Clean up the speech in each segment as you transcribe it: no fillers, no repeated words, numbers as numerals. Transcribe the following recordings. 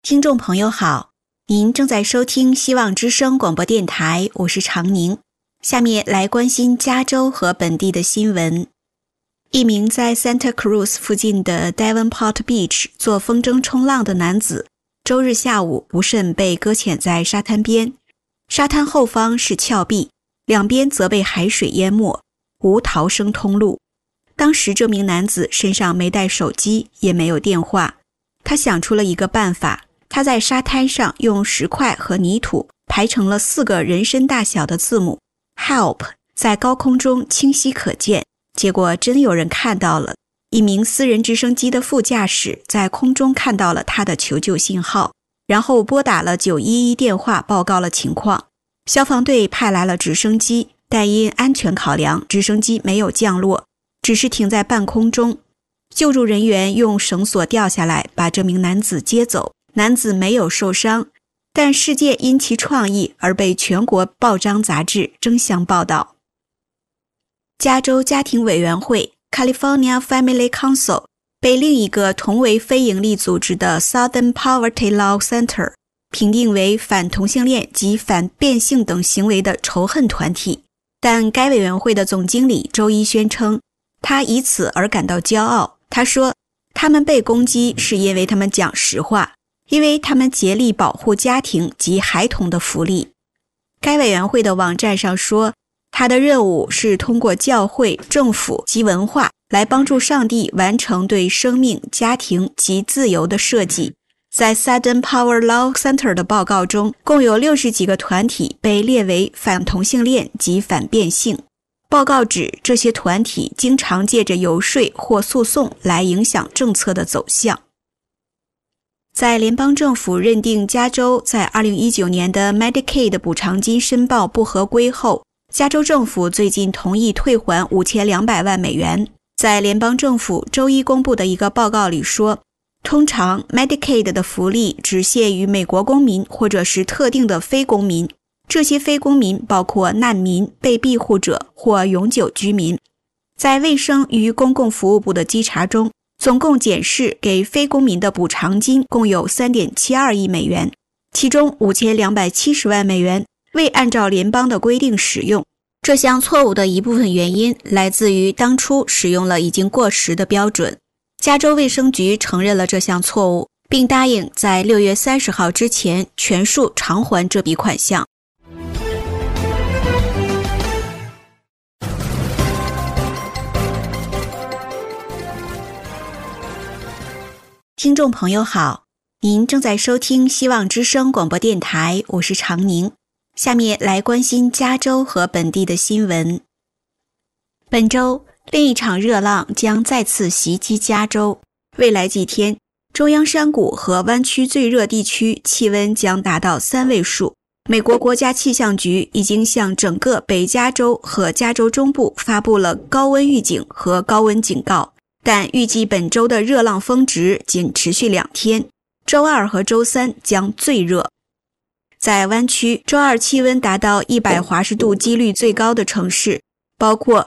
听众朋友好，您正在收听希望之声广播电台，我是常宁。下面来关心加州和本地的新闻。一名在 Santa Cruz 附近的 Devonport Beach 做风筝冲浪的男子，周日下午不慎被搁浅在沙滩边。沙滩后方是峭壁，两边则被海水淹没，无逃生通路。当时这名男子身上没带手机，也没有电话。他想出了一个办法，他在沙滩上用石块和泥土排成了4个人参大小的字母 HELP， 在高空中清晰可见。结果真有人看到了，一名私人直升机的副驾驶在空中看到了他的求救信号，然后拨打了911电话报告了情况。消防队派来了直升机，但因安全考量，直升机没有降落，只是停在半空中。救助人员用绳索吊下来，把这名男子接走。男子没有受伤，但事件因其创意而被全国报章杂志争相报道。加州家庭委员会 California Family Council 被另一个同为非营利组织的 Southern Poverty Law Center 评定为反同性恋及反变性等行为的仇恨团体，但该委员会的总经理周一宣称，他以此而感到骄傲。他说，他们被攻击是因为他们讲实话，因为他们竭力保护家庭及孩童的福利。该委员会的网站上说，他的任务是通过教会、政府及文化来帮助上帝完成对生命、家庭及自由的设计。在 Southern Power Law Center 的报告中，共有60几个团体被列为反同性恋及反变性。报告指，这些团体经常借着游说或诉讼来影响政策的走向。在联邦政府认定加州在2019年的 Medicaid 补偿金申报不合规后，加州政府最近同意退还5200万美元。在联邦政府周一公布的一个报告里说，通常 Medicaid 的福利只限于美国公民或者是特定的非公民，这些非公民包括难民、被庇护者或永久居民。在卫生与公共服务部的稽查中，总共检视给非公民的补偿金共有 3.72 亿美元，其中5270万美元未按照联邦的规定使用。这项错误的一部分原因来自于当初使用了已经过时的标准。加州卫生局承认了这项错误，并答应在6月30号之前全数偿还这笔款项。听众朋友好，您正在收听希望之声广播电台，我是常宁。下面来关心加州和本地的新闻。本周，另一场热浪将再次袭击加州。未来几天，中央山谷和湾区最热地区气温将达到3位数。美国国家气象局已经向整个北加州和加州中部发布了高温预警和高温警告，但预计本周的热浪峰值仅持续2天，周二和周三将最热。在湾区，周二气温达到100华氏度几率最高的城市包括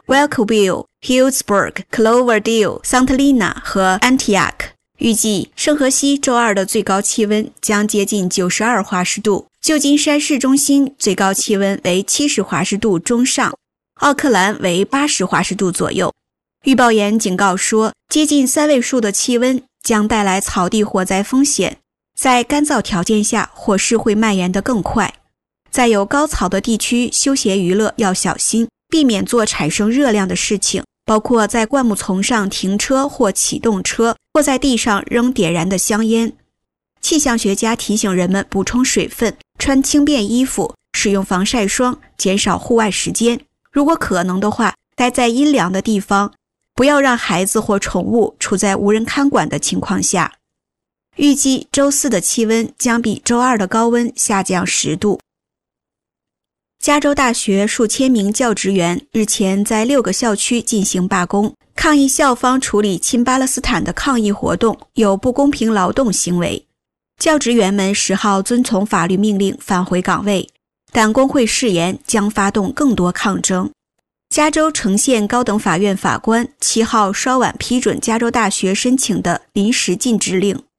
Wilkesville、Healdsburg、Cloverdale、Santa Lena 和 Antioch。预计圣荷西周二的最高气温将接近92华氏度，旧金山市中心最高气温为70华氏度中上，奥克兰为80华氏度左右。预报员警告说，接近3位数的气温将带来草地火灾风险，在干燥条件下，火势会蔓延得更快。在有高草的地区，休闲娱乐要小心，避免做产生热量的事情，包括在灌木丛上停车或启动车，或在地上扔点燃的香烟。气象学家提醒人们补充水分，穿轻便衣服，使用防晒霜，减少户外时间。如果可能的话，待在阴凉的地方，不要让孩子或宠物处在无人看管的情况下。预计周四的气温将比周二的高温下降10度。加州大学数千名教职员日前在6个校区进行罢工，抗议校方处理亲巴勒斯坦的抗议活动有不公平劳动行为。教职员们10号遵从法律命令返回岗位，但工会誓言将发动更多抗争。加州城县高等法院法官7号稍晚批准加州大学申请的临时禁制令。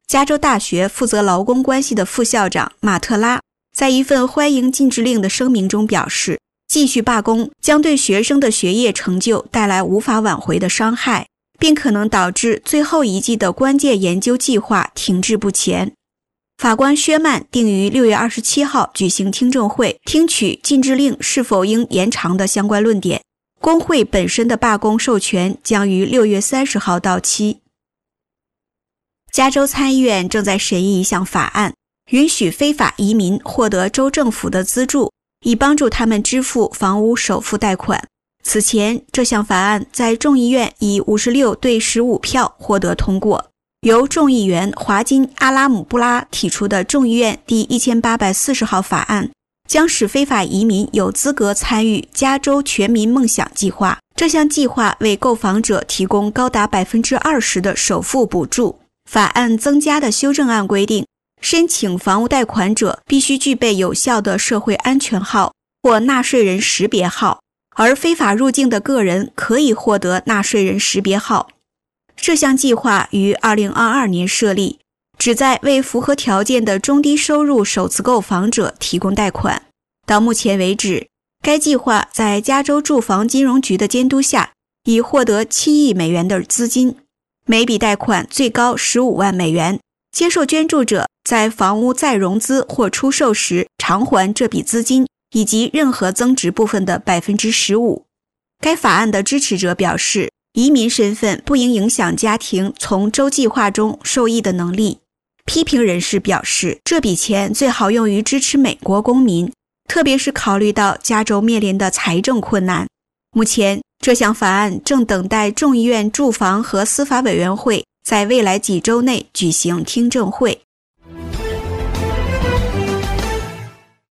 加州大学负责劳工关系的副校长马特拉在一份欢迎禁制令的声明中表示，继续罢工将对学生的学业成就带来无法挽回的伤害，并可能导致最后一季的关键研究计划停滞不前。法官薛曼定于6月27号举行听证会，听取禁制令是否应延长的相关论点。工会本身的罢工授权将于6月30号到期。加州参议院正在审议一项法案，允许非法移民获得州政府的资助，以帮助他们支付房屋首付贷款。此前，这项法案在众议院以56对15票获得通过。由众议员华金·阿拉姆布拉提出的众议院第1840号法案，将使非法移民有资格参与加州全民梦想计划。这项计划为购房者提供高达 20% 的首付补助。法案增加的修正案规定，申请房屋贷款者必须具备有效的社会安全号或纳税人识别号，而非法入境的个人可以获得纳税人识别号。这项计划于2022年设立，旨在为符合条件的中低收入首次购房者提供贷款。到目前为止，该计划在加州住房金融局的监督下，已获得7亿美元的资金，每笔贷款最高15万美元。接受捐助者在房屋再融资或出售时偿还这笔资金以及任何增值部分的 15%。该法案的支持者表示，移民身份不应影响家庭从州计划中受益的能力。批评人士表示，这笔钱最好用于支持美国公民，特别是考虑到加州面临的财政困难。目前，这项法案正等待众议院住房和司法委员会在未来几周内举行听证会。